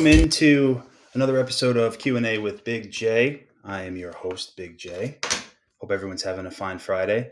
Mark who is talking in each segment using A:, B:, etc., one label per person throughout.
A: Welcome into another episode of Q&A with Big J. I am your host, Big J. Hope everyone's having a fine Friday.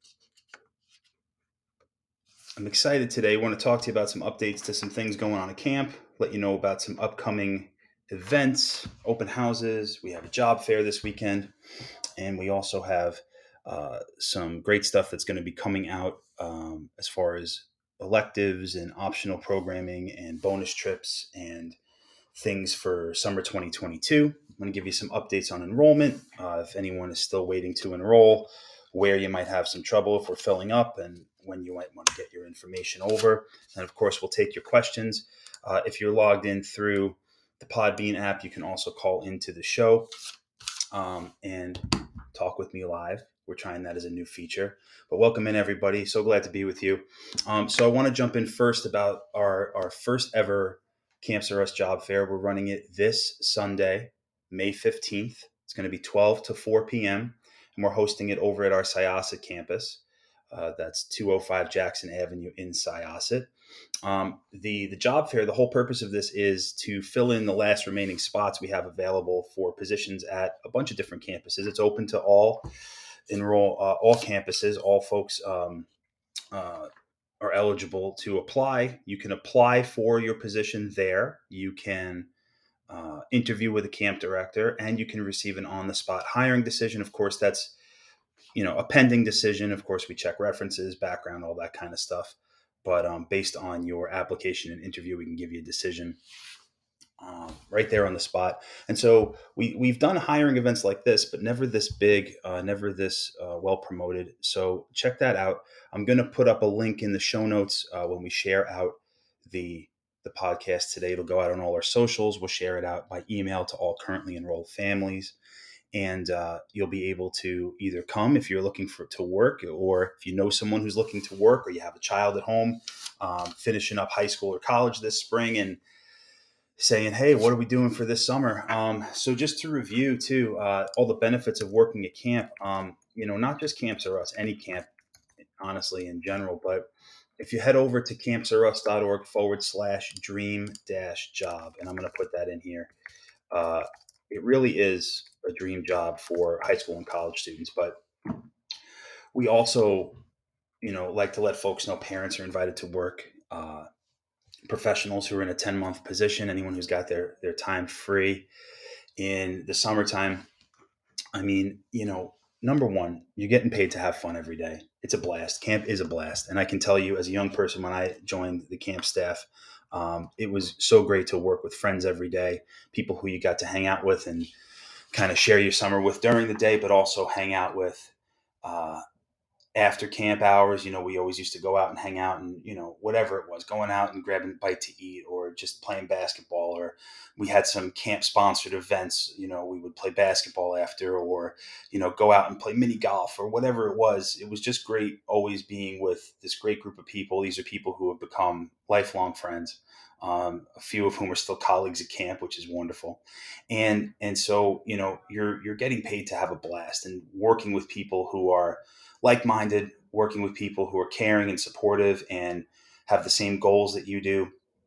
A: I'm excited today. I want to talk to you about some updates to some things going on at camp, let you know about some upcoming events, open houses. We have a job fair this weekend, and we also have some great stuff that's going to be coming out as far as electives and optional programming and bonus trips and things for summer 2022. I'm going to give you some updates on enrollment, if anyone is still waiting to enroll, where you might have some trouble if we're filling up, and when you might want to get your information over. And of course, we'll take your questions. If you're logged in through the Podbean app, you can also call into the show and talk with me live. We're trying that as a new feature. But welcome in, everybody. So glad to be with you. So I want to jump in first about our first ever Camps R Us job fair. We're running it this Sunday, May 15th. It's going to be 12 to 4 p.m. And we're hosting it over at our Syosset campus. That's 205 Jackson Avenue in Syosset. The job fair, the whole purpose of this is to fill in the last remaining spots we have available for positions at a bunch of different campuses. It's open to all campuses. All folks are eligible to apply. You can apply for your position there. You can interview with a camp director, and you can receive an on-the-spot hiring decision. Of course, that's a pending decision. Of course, we check references, background, all that kind of stuff. But based on your application and interview, we can give you a decision right there on the spot. And so we've done hiring events like this, but never this big, never this well promoted. So check that out. I'm going to put up a link in the show notes when we share out the podcast today. It'll go out on all our socials. We'll share it out by email to all currently enrolled families. And you'll be able to either come if you're looking to work, or if you know someone who's looking to work, or you have a child at home finishing up high school or college this spring and saying, hey, what are we doing for this summer? So just to review too, all the benefits of working at camp, not just Camps R Us, any camp, honestly, in general, but if you head over to campsrus.org/dream-job, and I'm going to put that in here, it really is a dream job for high school and college students. But we also, like to let folks know parents are invited to work, professionals who are in a 10-month position, anyone who's got their time free in the summertime. I mean, number one, you're getting paid to have fun every day. It's a blast. Camp is a blast. And I can tell you as a young person, when I joined the camp staff, it was so great to work with friends every day, people who you got to hang out with and kind of share your summer with during the day, but also hang out with after camp hours. We always used to go out and hang out and, whatever it was, going out and grabbing a bite to eat or just playing basketball, or we had some camp sponsored events. We would play basketball after, or, go out and play mini golf or whatever it was. It was just great always being with this great group of people. These are people who have become lifelong friends. A few of whom are still colleagues at camp, which is wonderful. And so, you're getting paid to have a blast and working with people who are like-minded, working with people who are caring and supportive and have the same goals that you do.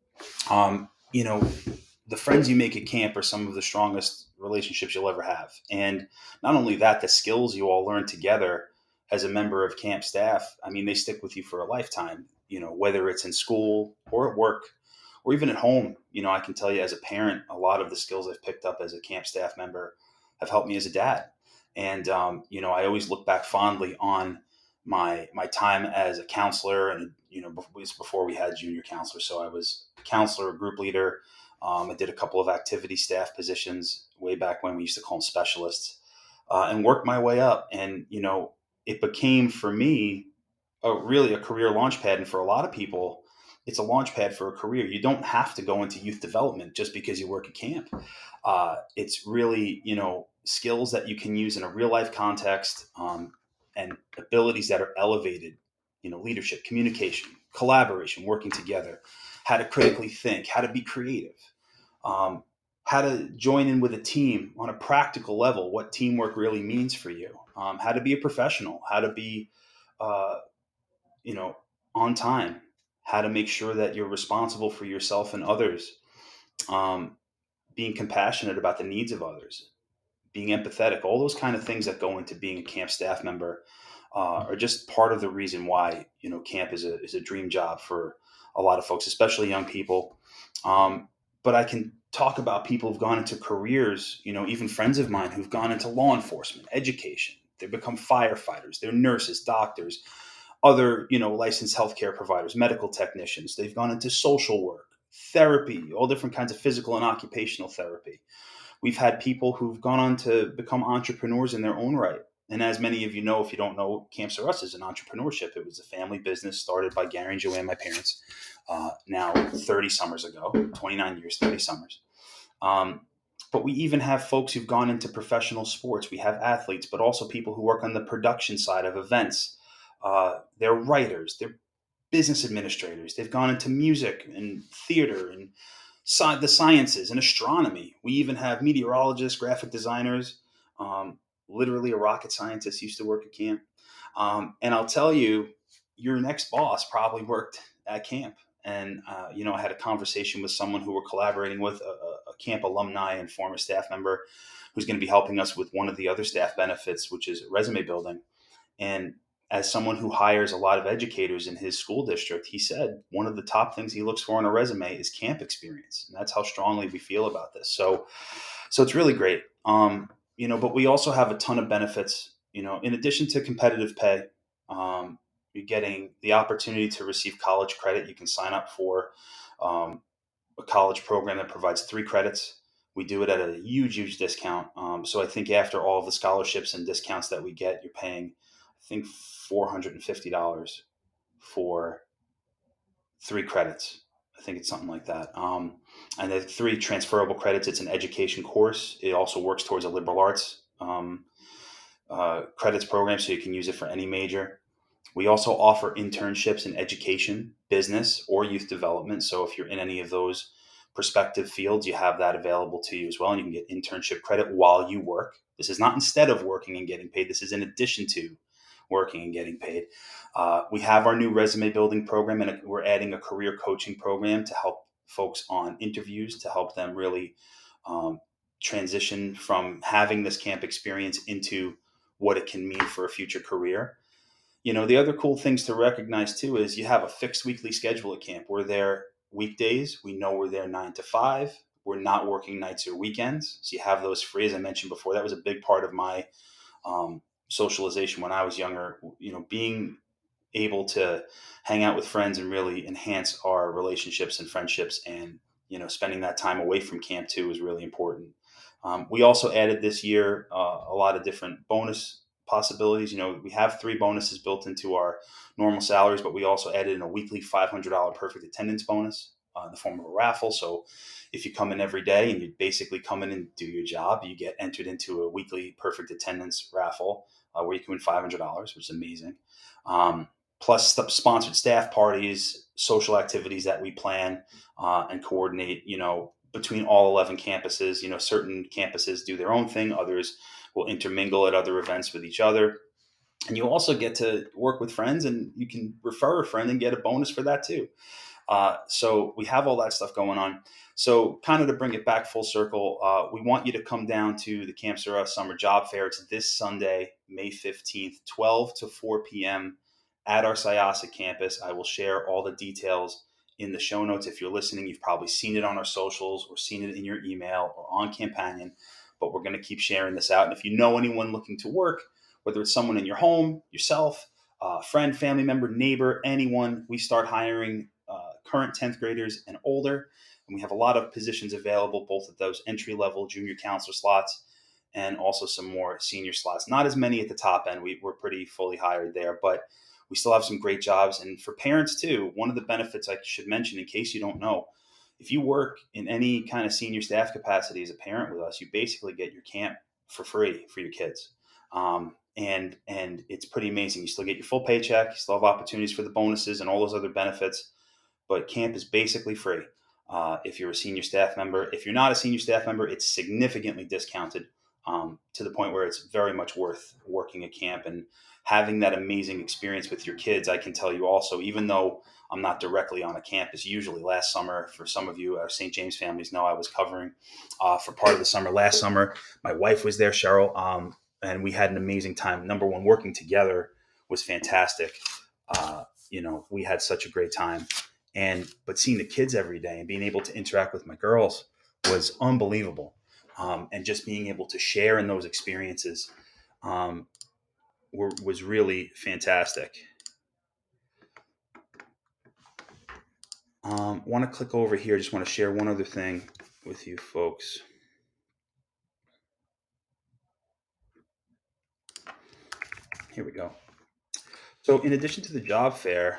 A: The friends you make at camp are some of the strongest relationships you'll ever have. And not only that, the skills you all learn together as a member of camp staff, I mean, they stick with you for a lifetime, whether it's in school or at work or even at home. I can tell you as a parent, a lot of the skills I've picked up as a camp staff member have helped me as a dad. And, I always look back fondly on my time as a counselor, and, it was before we had junior counselors. So I was a counselor, a group leader. I did a couple of activity staff positions way back when we used to call them specialists, and worked my way up. And, it became for me really a career launch pad. And for a lot of people, it's a launch pad for a career. You don't have to go into youth development just because you work at camp. It's really, skills that you can use in a real life context, and abilities that are elevated, leadership, communication, collaboration, working together, how to critically think, how to be creative, how to join in with a team on a practical level, what teamwork really means for you, how to be a professional, how to be, on time, how to make sure that you're responsible for yourself and others. being compassionate about the needs of others, being empathetic, all those kind of things that go into being a camp staff member are just part of the reason why camp is a dream job for a lot of folks, especially young people. But I can talk about people who've gone into careers, even friends of mine who've gone into law enforcement, education. They become firefighters, they're nurses, doctors, other licensed healthcare providers, medical technicians. They've gone into social work, therapy, all different kinds of physical and occupational therapy. We've had people who've gone on to become entrepreneurs in their own right. And as many of you know, if you don't know, Camps R Us is an entrepreneurship. It was a family business started by Gary and Joanne, my parents, now 30 summers ago, 29 years, 30 summers. But we even have folks who've gone into professional sports. We have athletes, but also people who work on the production side of events. They're writers, they're business administrators. They've gone into music and theater and the sciences and astronomy. We even have meteorologists, graphic designers. Literally, a rocket scientist used to work at camp. And I'll tell you, your next boss probably worked at camp. And I had a conversation with someone who we're collaborating with, a camp alumni and former staff member, who's going to be helping us with one of the other staff benefits, which is resume building. And as someone who hires a lot of educators in his school district, he said one of the top things he looks for in a resume is camp experience. And that's how strongly we feel about this. So it's really great. But we also have a ton of benefits, in addition to competitive pay. You're getting the opportunity to receive college credit. You can sign up for a college program that provides 3 credits. We do it at a huge discount. So I think after all of the scholarships and discounts that we get, you're paying, I think, $450 for 3 credits. I think it's something like that. And the 3 transferable credits. It's an education course. It also works towards a liberal arts credits program, so you can use it for any major. We also offer internships in education, business, or youth development. So if you're in any of those prospective fields, you have that available to you as well. And you can get internship credit while you work. This is not instead of working and getting paid. This is in addition to working and getting paid. We have our new resume building program, and we're adding a career coaching program to help folks on interviews, to help them really transition from having this camp experience into what it can mean for a future career. The other cool things to recognize too is you have a fixed weekly schedule at camp. We're there weekdays. We know we're there 9 to 5. We're not working nights or weekends. So you have those free. As I mentioned before, that was a big part of my socialization when I was younger. Being able to hang out with friends and really enhance our relationships and friendships, and spending that time away from camp too is really important. We also added this year a lot of different bonus possibilities. We have 3 bonuses built into our normal salaries, but we also added in a weekly $500 perfect attendance bonus in the form of a raffle. So if you come in every day and you basically come in and do your job, you get entered into a weekly perfect attendance raffle where you can win $500, which is amazing. Plus the sponsored staff parties, social activities that we plan and coordinate, between all 11 campuses. Certain campuses do their own thing. Others will intermingle at other events with each other. And you also get to work with friends, and you can refer a friend and get a bonus for that too. So we have all that stuff going on. So kind of to bring it back full circle, we want you to come down to the Camps R Us Summer Job Fair. It's this Sunday, May 15th, 12 to 4 p.m. at our Syosset campus. I will share all the details in the show notes. If you're listening, you've probably seen it on our socials or seen it in your email or on Campanion, but we're going to keep sharing this out. And if you know anyone looking to work, whether it's someone in your home, yourself, friend, family member, neighbor, anyone, we start hiring current 10th graders and older. And we have a lot of positions available, both at those entry-level junior counselor slots and also some more senior slots. Not as many at the top end. We're pretty fully hired there, but we still have some great jobs. And for parents too, one of the benefits I should mention in case you don't know, if you work in any kind of senior staff capacity as a parent with us, you basically get your camp for free for your kids. And it's pretty amazing. You still get your full paycheck. You still have opportunities for the bonuses and all those other benefits. But camp is basically free if you're a senior staff member. If you're not a senior staff member, it's significantly discounted to the point where it's very much worth working at camp and having that amazing experience with your kids. I can tell you also, even though I'm not directly on a campus, usually last summer, for some of you, our St. James families know I was covering for part of the summer. Last summer, my wife was there, Cheryl, and we had an amazing time. Number one, working together was fantastic. We had such a great time. But seeing the kids every day and being able to interact with my girls was unbelievable. And just being able to share in those experiences um, was really fantastic. Want to click over here. Just want to share one other thing with you folks. Here we go. So in addition to the job fair,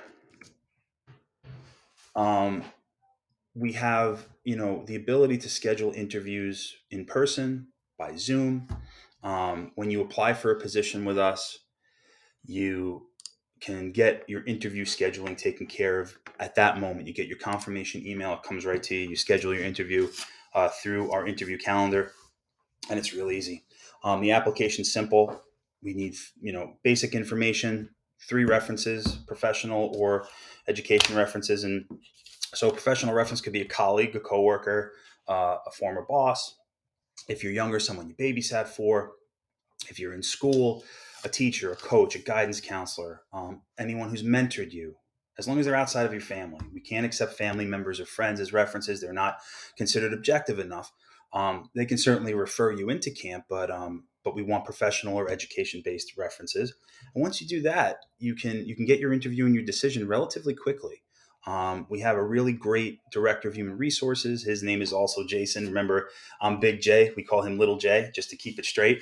A: um, we have, the ability to schedule interviews in person, by Zoom. When you apply for a position with us, you can get your interview scheduling taken care of at that moment. You get your confirmation email, it comes right to you. You schedule your interview through our interview calendar, and it's real easy. The application's simple. We need, basic information, 3 references, professional or education references. And so a professional reference could be a colleague, a coworker, a former boss. If you're younger, someone you babysat for. If you're in school, a teacher, a coach, a guidance counselor, anyone who's mentored you, as long as they're outside of your family. We can't accept family members or friends as references. They're not considered objective enough. They can certainly refer you into camp, but we want professional or education-based references. And once you do that, you can get your interview and your decision relatively quickly. We have a really great director of human resources. His name is also Jason. Remember, I'm Big J. We call him Little J just to keep it straight.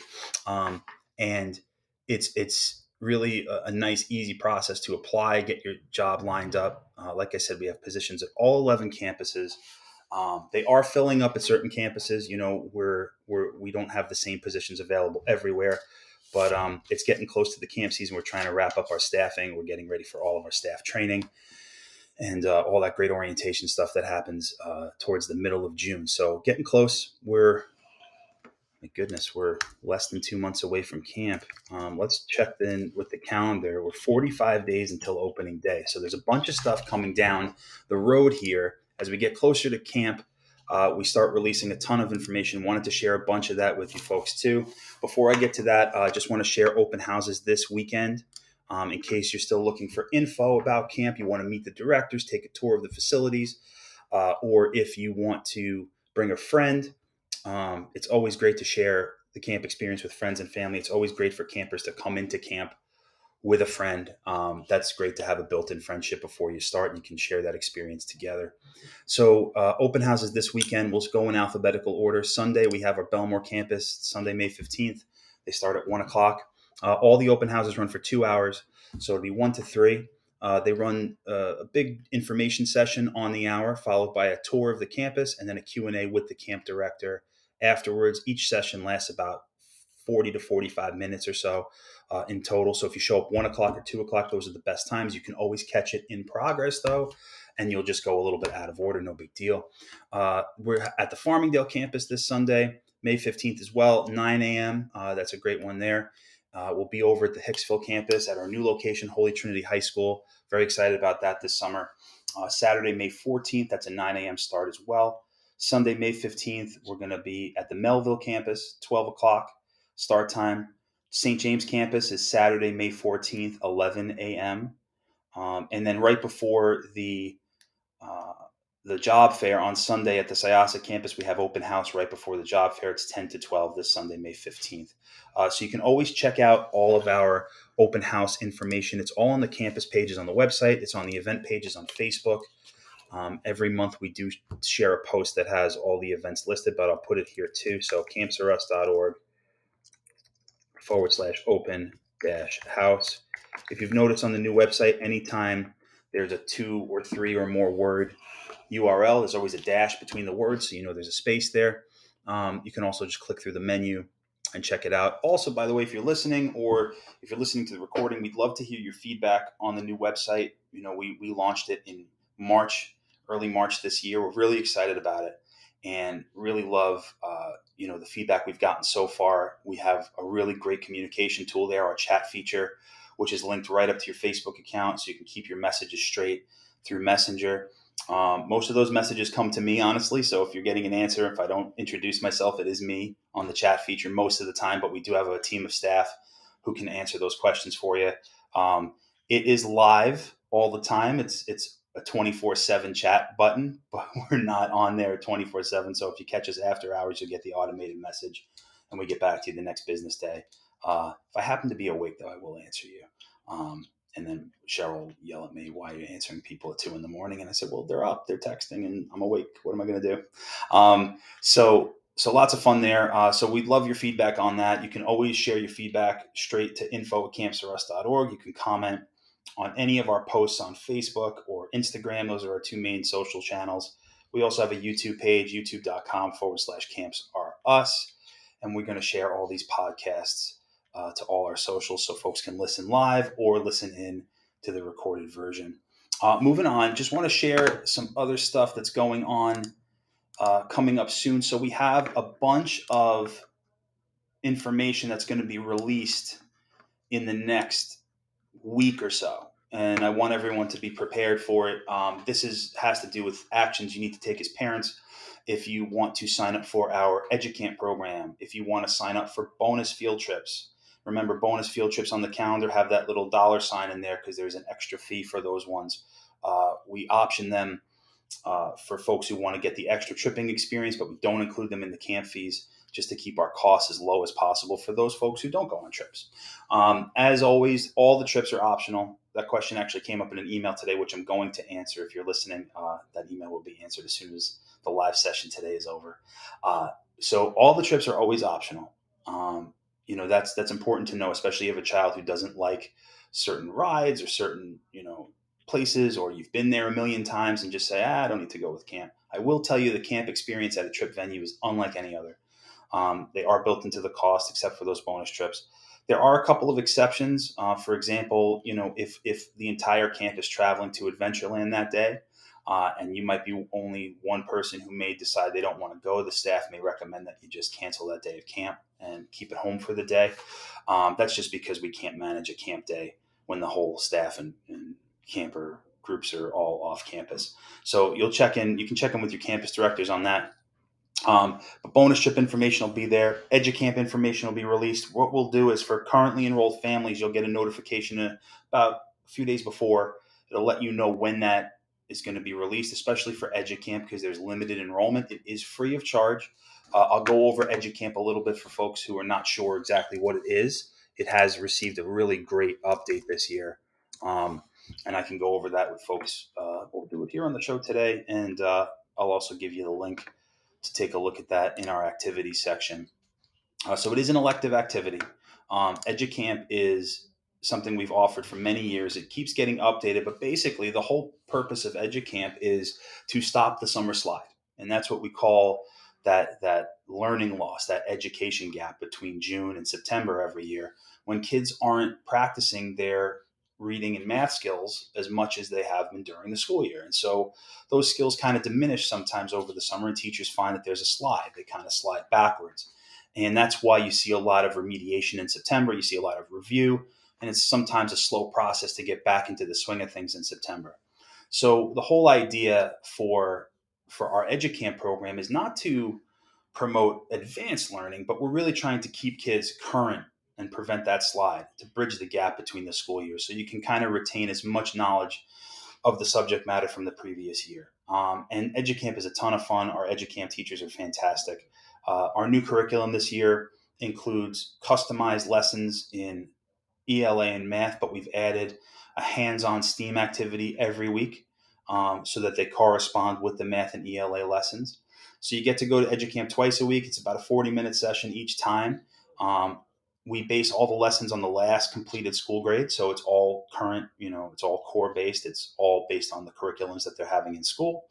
A: And it's really a nice, easy process to apply, get your job lined up. Like I said, we have positions at all 11 campuses. They are filling up at certain campuses. We don't have the same positions available everywhere, but it's getting close to the camp season. We're trying to wrap up our staffing. We're getting ready for all of our staff training and all that great orientation stuff that happens towards the middle of June. So getting close. My goodness, we're less than 2 months away from camp. Let's check in with the calendar. We're 45 days until opening day. So there's a bunch of stuff coming down the road here. As we get closer to camp, we start releasing a ton of information. Wanted to share a bunch of that with you folks too. Before I get to that, I just want to share open houses this weekend. In case you're still looking for info about camp, you want to meet the directors, take a tour of the facilities, or if you want to bring a friend. It's always great to share the camp experience with friends and family. It's always great for campers to come into camp with a friend. That's great to have a built-in friendship before you start, and you can share that experience together. So open houses this weekend. We'll go in alphabetical order. Sunday, we have our Belmore campus, Sunday, May 15th. They start at 1 o'clock. All the open houses run for 2 hours, so it'll be 1 to 3. They run a big information session on the hour, followed by a tour of the campus and then a Q&A with the camp director afterwards. Each session lasts about 40 to 45 minutes or so in total. So if you show up 1 o'clock or 2 o'clock, those are the best times. You can always catch it in progress, though, and you'll just go a little bit out of order. No big deal. We're at the Farmingdale campus this Sunday, May 15th as well, 9 a.m. That's a great one there. We'll be over at the Hicksville campus at our new location, Holy Trinity High School. Very excited about that this summer. Saturday, May 14th, that's a 9 a.m. start as well. Sunday, May 15th, we're going to be at the Melville campus, 12 o'clock start time. St. James campus is Saturday, May 14th, 11 a.m. And then right before the job fair on Sunday at the Syosset campus, we have open house right before the job fair. It's 10 to 12 this Sunday, May 15th. So you can always check out all of our open house information. It's all on the campus pages on the website. It's on the event pages on Facebook. Every month we do share a post that has all the events listed, but I'll put it here too. So campsarus.org/open-house. If you've noticed on the new website, anytime there's a 2 or 3 or more word URL, there's always a dash between the words, so you know there's a space there. You can also just click through the menu and check it out. Also, by the way, if you're listening or if you're listening to the recording, we'd love to hear your feedback on the new website. We launched it in March, early March this year. We're really excited about it and really love the feedback we've gotten so far. We have a really great communication tool there, our chat feature, which is linked right up to your Facebook account, so you can keep your messages straight through Messenger. Most of those messages come to me, honestly. So if you're getting an answer, if I don't introduce myself, it is me on the chat feature most of the time. But we do have a team of staff who can answer those questions for you. It is live all the time. It's a 24/7 chat button, but we're not on there 24/7. So if you catch us after hours, you'll get the automated message, and we get back to you the next business day. If I happen to be awake, though, I will answer you. And then Cheryl will yell at me, "Why are you answering people at 2 a.m?" And I said, "Well, they're up, they're texting, and I'm awake. What am I going to do?" So lots of fun there. So we'd love your feedback on that. You can always share your feedback straight to info@campsforus.org. You can comment on any of our posts on Facebook or Instagram. Those are our two main social channels. We also have a YouTube page, youtube.com/campsrus. And we're going to share all these podcasts to all our socials so folks can listen live or listen in to the recorded version. Moving on, just want to share some other stuff that's going on coming up soon. So we have a bunch of information that's going to be released in the next week or so, and I want everyone to be prepared for it. This has to do with actions you need to take as parents. If you want to sign up for our EduCamp program, if you want to sign up for bonus field trips, remember bonus field trips on the calendar have that little $ in there because there's an extra fee for those ones. We option them for folks who want to get the extra tripping experience, but we don't include them in the camp fees just to keep our costs as low as possible for those folks who don't go on trips. As always, all the trips are optional. That question actually came up in an email today, which I'm going to answer. If you're listening, that email will be answered as soon as the live session today is over. So all the trips are always optional. That's important to know, especially if you have a child who doesn't like certain rides or certain, places, or you've been there a million times and just say, I don't need to go with camp. I will tell you the camp experience at a trip venue is unlike any other. They are built into the cost except for those bonus trips. There are a couple of exceptions. For example, if the entire camp is traveling to Adventureland that day, and you might be only one person who may decide they don't want to go, the staff may recommend that you just cancel that day of camp and keep it home for the day. That's just because we can't manage a camp day when the whole staff and camper groups are all off campus. So you can check in with your campus directors on that. But bonus trip information will be there. EduCamp information will be released. What we'll do is for currently enrolled families, you'll get a notification about a few days before. It'll let you know when that is going to be released, especially for EduCamp because there's limited enrollment. It is free of charge. I'll go over EduCamp a little bit for folks who are not sure exactly what it is. It has received a really great update this year. And I can go over that with folks. We'll do it here on the show today, and I'll also give you the link to take a look at that in our activities section. So it is an elective activity. EduCamp is something we've offered for many years. It keeps getting updated, but basically the whole purpose of EduCamp is to stop the summer slide. And that's what we call that learning loss, that education gap between June and September every year, when kids aren't practicing their reading and math skills as much as they have been during the school year. And so those skills kind of diminish sometimes over the summer, and teachers find that there's a slide. They kind of slide backwards. And that's why you see a lot of remediation in September. You see a lot of review, and it's sometimes a slow process to get back into the swing of things in September. So the whole idea for our EduCamp program is not to promote advanced learning, but we're really trying to keep kids current and prevent that slide, to bridge the gap between the school years so you can kind of retain as much knowledge of the subject matter from the previous year. And EduCamp is a ton of fun. Our EduCamp teachers are fantastic. Our new curriculum this year includes customized lessons in ELA and math, but we've added a hands-on STEAM activity every week so that they correspond with the math and ELA lessons. So you get to go to EduCamp twice a week. It's about a 40-minute session each time. We base all the lessons on the last completed school grade. So it's all current, it's all core based. It's all based on the curriculums that they're having in school.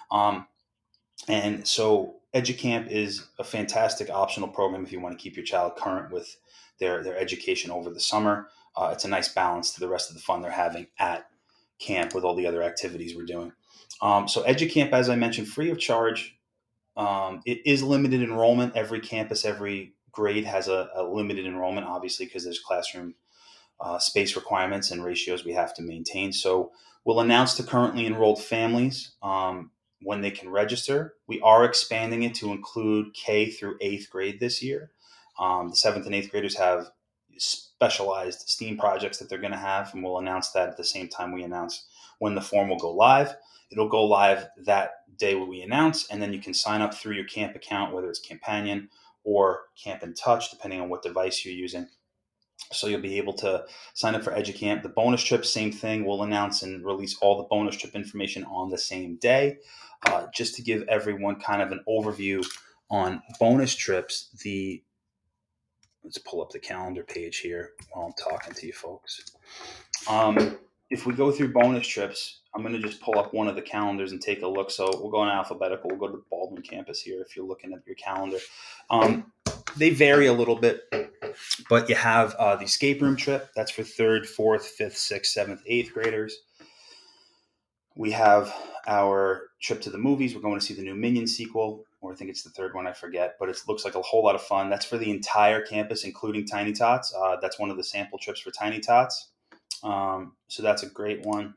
A: And so EduCamp is a fantastic optional program if you want to keep your child current with their education over the summer. It's a nice balance to the rest of the fun they're having at camp with all the other activities we're doing. So EduCamp, as I mentioned, free of charge. It is limited enrollment. Every campus, every grade has a limited enrollment, obviously, because there's classroom space requirements and ratios we have to maintain. So we'll announce to currently enrolled families when they can register. We are expanding it to include K through eighth grade this year. The seventh and eighth graders have specialized STEAM projects that they're going to have, and we'll announce that at the same time we announce when the form will go live. It'll go live that day when we announce, and then you can sign up through your camp account, whether it's Companion or Camp in Touch, depending on what device you're using. So you'll be able to sign up for EduCamp. The bonus trip, same thing. We'll announce and release all the bonus trip information on the same day. Just to give everyone kind of an overview on bonus trips, let's pull up the calendar page here while I'm talking to you folks. If we go through bonus trips, I'm going to just pull up one of the calendars and take a look. So we'll go in alphabetical. We'll go to the Baldwin campus here if you're looking at your calendar. They vary a little bit, but you have the escape room trip. That's for 3rd, 4th, 5th, 6th, 7th, 8th graders. We have our trip to the movies. We're going to see the new Minions sequel, or I think it's the third one, I forget, but it looks like a whole lot of fun. That's for the entire campus, including Tiny Tots. That's one of the sample trips for Tiny Tots. So that's a great one.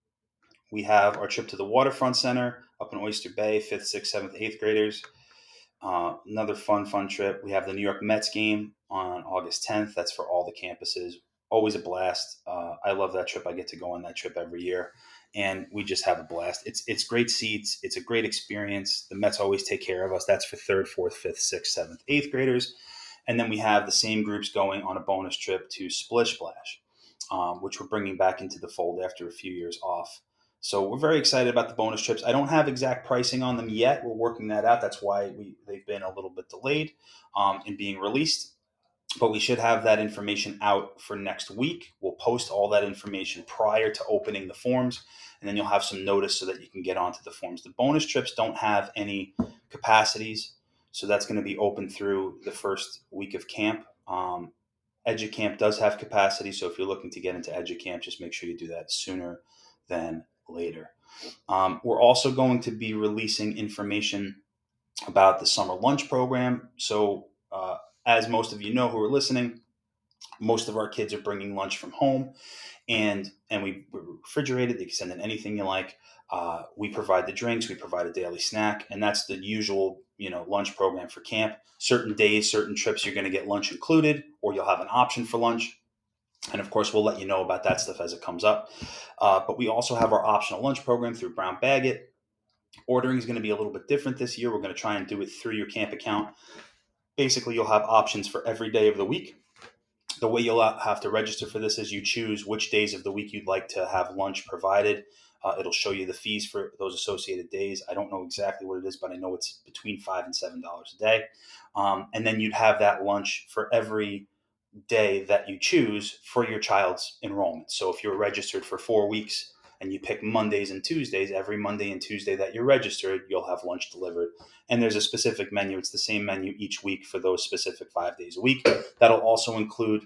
A: We have our trip to the Waterfront Center up in Oyster Bay, 5th, 6th, 7th, 8th graders. Another fun trip. We have the New York Mets game on August 10th. That's for all the campuses. Always a blast. I love that trip. I get to go on that trip every year, and we just have a blast. It's great seats. It's a great experience. The Mets always take care of us. That's for 3rd, 4th, 5th, 6th, 7th, 8th graders. And then we have the same groups going on a bonus trip to Splish Splash, which we're bringing back into the fold after a few years off. So we're very excited about the bonus trips. I don't have exact pricing on them yet. We're working that out. That's why they've been a little bit delayed in being released. But we should have that information out for next week. We'll post all that information prior to opening the forms, and then you'll have some notice so that you can get onto the forms. The bonus trips don't have any capacities, so that's going to be open through the first week of camp. EduCamp does have capacity, so if you're looking to get into EduCamp, just make sure you do that sooner than later. We're also going to be releasing information about the summer lunch program. So as most of you know who are listening, most of our kids are bringing lunch from home, and we refrigerate it. They can send in anything you like. We provide the drinks. We provide a daily snack, and that's the usual lunch program for camp. Certain days, certain trips, you're going to get lunch included, or you'll have an option for lunch. And of course, we'll let you know about that stuff as it comes up. But we also have our optional lunch program through Brown Baggett. Ordering is going to be a little bit different this year. We're going to try and do it through your camp account. Basically, you'll have options for every day of the week. The way you'll have to register for this is you choose which days of the week you'd like to have lunch provided. It'll show you the fees for those associated days. I don't know exactly what it is, but I know it's between $5 and $7 a day. And then you'd have that lunch for every day that you choose for your child's enrollment. So if you're registered for 4 weeks and you pick Mondays and Tuesdays, every Monday and Tuesday that you're registered, you'll have lunch delivered. And there's a specific menu. It's the same menu each week for those specific 5 days a week. That'll also include,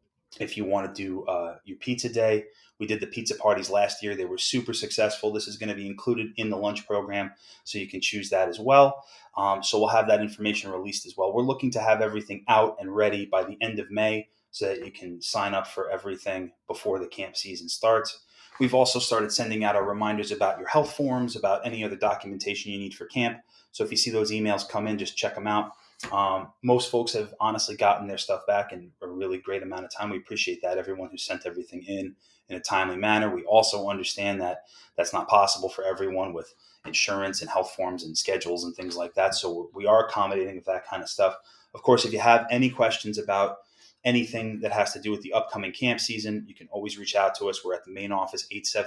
A: if you want to do your pizza day. We did the pizza parties last year. They were super successful. This is going to be included in the lunch program, so you can choose that as well. So we'll have that information released as well. We're looking to have everything out and ready by the end of May so that you can sign up for everything before the camp season starts. We've also started sending out our reminders about your health forms, about any other documentation you need for camp. So if you see those emails come in, just check them out. Most folks have honestly gotten their stuff back in a really great amount of time. We appreciate that. Everyone who sent everything in a timely manner. We also understand that that's not possible for everyone with insurance and health forms and schedules and things like that. So we are accommodating with that kind of stuff. Of course, if you have any questions about anything that has to do with the upcoming camp season, you can always reach out to us. We're at the main office,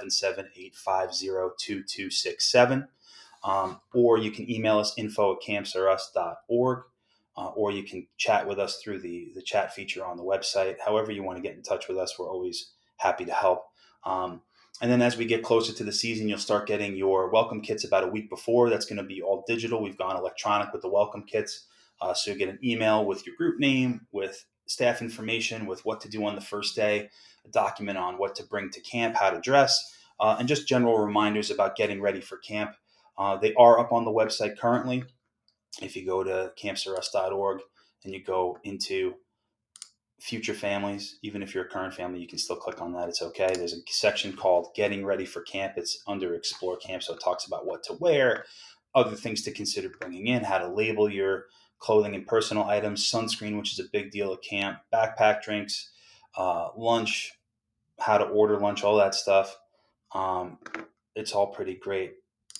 A: 877-850-2267. Or you can email us, info@campsarus.org. Or you can chat with us through the chat feature on the website. However you want to get in touch with us, we're always happy to help. And then as we get closer to the season, you'll start getting your welcome kits about a week before. That's going to be all digital. We've gone electronic with the welcome kits. So you get an email with your group name, with staff information, with what to do on the first day, a document on what to bring to camp, how to dress, and just general reminders about getting ready for camp. They are up on the website currently. If you go to campsforus.org and you go into future families, even if you're a current family, you can still click on that. It's okay. There's a section called Getting Ready for Camp. It's under Explore Camp, so it talks about what to wear, other things to consider bringing in, how to label your clothing and personal items, sunscreen, which is a big deal at camp, backpack drinks, lunch, how to order lunch, all that stuff. It's all pretty great.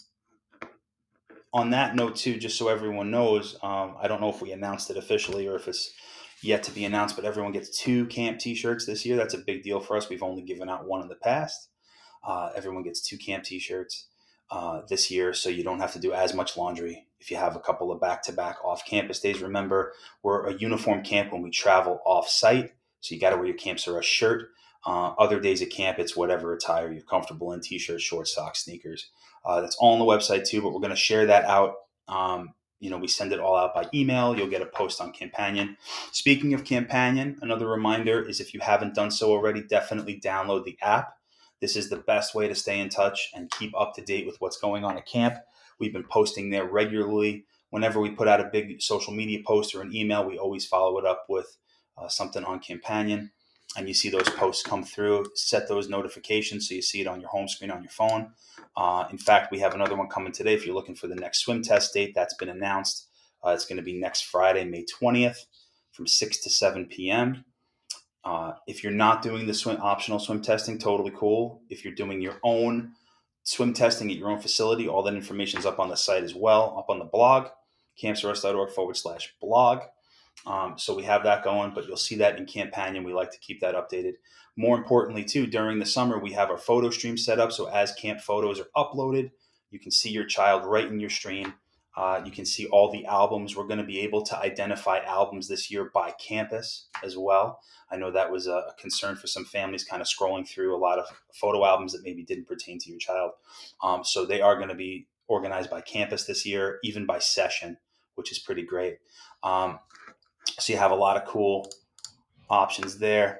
A: On that note, too, just so everyone knows, I don't know if we announced it officially or if it's yet to be announced, but everyone gets 2 camp t-shirts this year. That's a big deal for us. We've only given out 1 in the past. Everyone gets 2 camp t-shirts this year, so you don't have to do as much laundry if you have a couple of back-to-back off-campus days. Remember, we're a uniform camp when we travel off-site, so you got to wear your Camp Sarus shirt. Other days at camp, it's whatever attire you're comfortable in, t-shirts, shorts, socks, sneakers. That's all on the website too, but we're going to share that out. We send it all out by email. You'll get a post on Campanion. Speaking of Campanion, another reminder is if you haven't done so already, definitely download the app. This is the best way to stay in touch and keep up to date with what's going on at camp. We've been posting there regularly. Whenever we put out a big social media post or an email, we always follow it up with something on Campanion. And you see those posts come through. Set those notifications so you see it on your home screen on your phone. In fact, we have another one coming today. If you're looking for the next swim test date, that's been announced. It's going to be next Friday, May 20th from 6 to 7 p.m. If you're not doing the optional swim testing, totally cool. If you're doing your own swim testing at your own facility, all that information is up on the site as well, up on the blog, campsforus.org/blog. So we have that going, but you'll see that in Campanion. We like to keep that updated. More importantly, too, during the summer, we have our photo stream set up. So as camp photos are uploaded, you can see your child right in your stream. You can see all the albums. We're going to be able to identify albums this year by campus as well. I know that was a concern for some families, kind of scrolling through a lot of photo albums that maybe didn't pertain to your child. So they are going to be organized by campus this year, even by session, which is pretty great. So you have a lot of cool options there.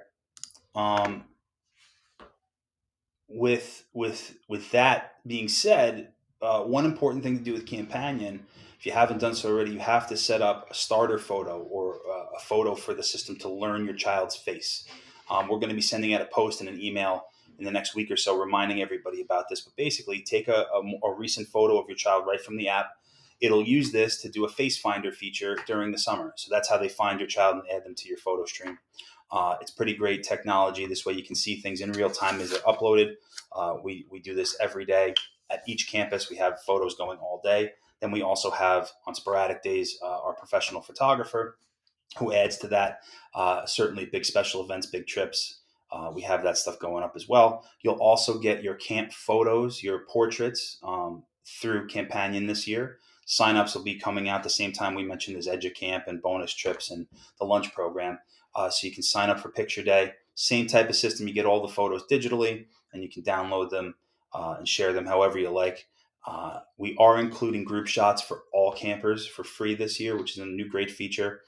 A: With that being said, one important thing to do with Campanion, if you haven't done so already, you have to set up a starter photo or a photo for the system to learn your child's face. We're going to be sending out a post and an email in the next week or so reminding everybody about this. But basically, take a recent photo of your child right from the app. It'll use this to do a face finder feature during the summer. So that's how they find your child and add them to your photo stream. It's pretty great technology. This way you can see things in real time as they're uploaded. We do this every day. At each campus, we have photos going all day. Then we also have, on sporadic days, our professional photographer who adds to that. Certainly big special events, big trips. We have that stuff going up as well. You'll also get your camp photos, your portraits through Campanion this year. Sign-ups will be coming out the same time we mentioned there's EduCamp and bonus trips and the lunch program. So you can sign up for Picture Day. Same type of system. You get all the photos digitally, and you can download them and share them however you like. We are including group shots for all campers for free this year, which is a new great feature.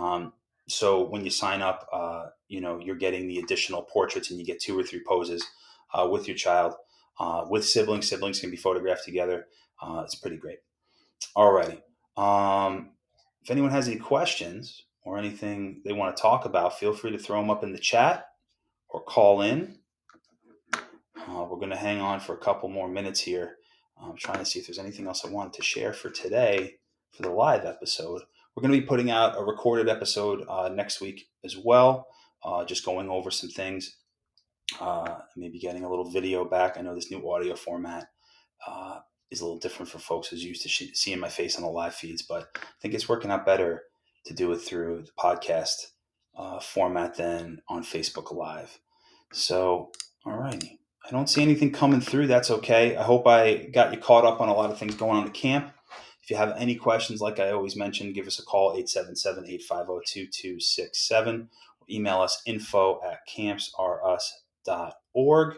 A: So when you sign up, you're getting the additional portraits, and you get 2 or 3 poses with your child. With siblings can be photographed together. It's pretty great. Alrighty. If anyone has any questions or anything they want to talk about, feel free to throw them up in the chat or call in. We're going to hang on for a couple more minutes here. I'm trying to see if there's anything else I wanted to share for today for the live episode. We're going to be putting out a recorded episode next week as well, just going over some things, maybe getting a little video back. I know this new audio format is a little different for folks who's used to seeing my face on the live feeds, but I think it's working out better to do it through the podcast format than on Facebook Live. So, all righty. I don't see anything coming through. That's okay. I hope I got you caught up on a lot of things going on at camp. If you have any questions, like I always mentioned, give us a call, 877-850-2267. Or email us info@campsrus.org.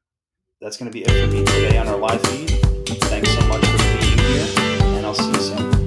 A: That's going to be it for me today on our live feed. Thanks so much for being here, and I'll see you soon.